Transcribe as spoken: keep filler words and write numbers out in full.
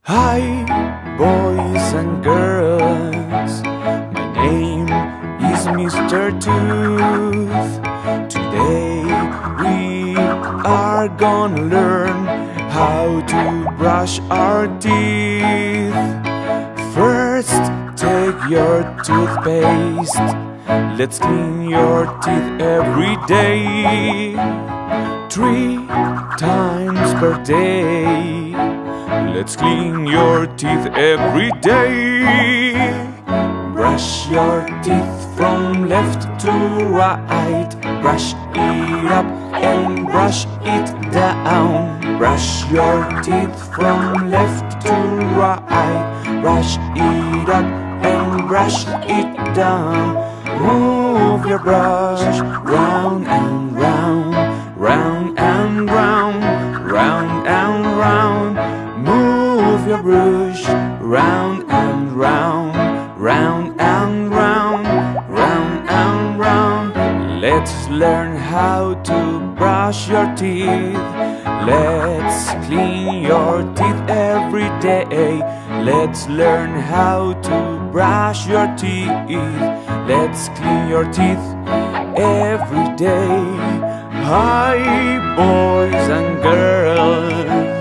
Hi, boys and girls. My name is Mister Tooth. Today we are gonna learn how to brush our teeth. First, take your toothpaste. Let's clean your teeth every day, three times per day. Let's clean your teeth every day. Brush your teeth from left to right. Brush it up and brush it down. Brush your teeth from left to right. Brush it up and brush it down. Move your brush round and round, round and round, round and round. Move your brush round and round, round and round, round and round. Let's learn how to brush your teeth. Let's clean your teeth every day. Let's learn how to brush your teeth. Let's clean your teeth every day. Hi, boys and girls.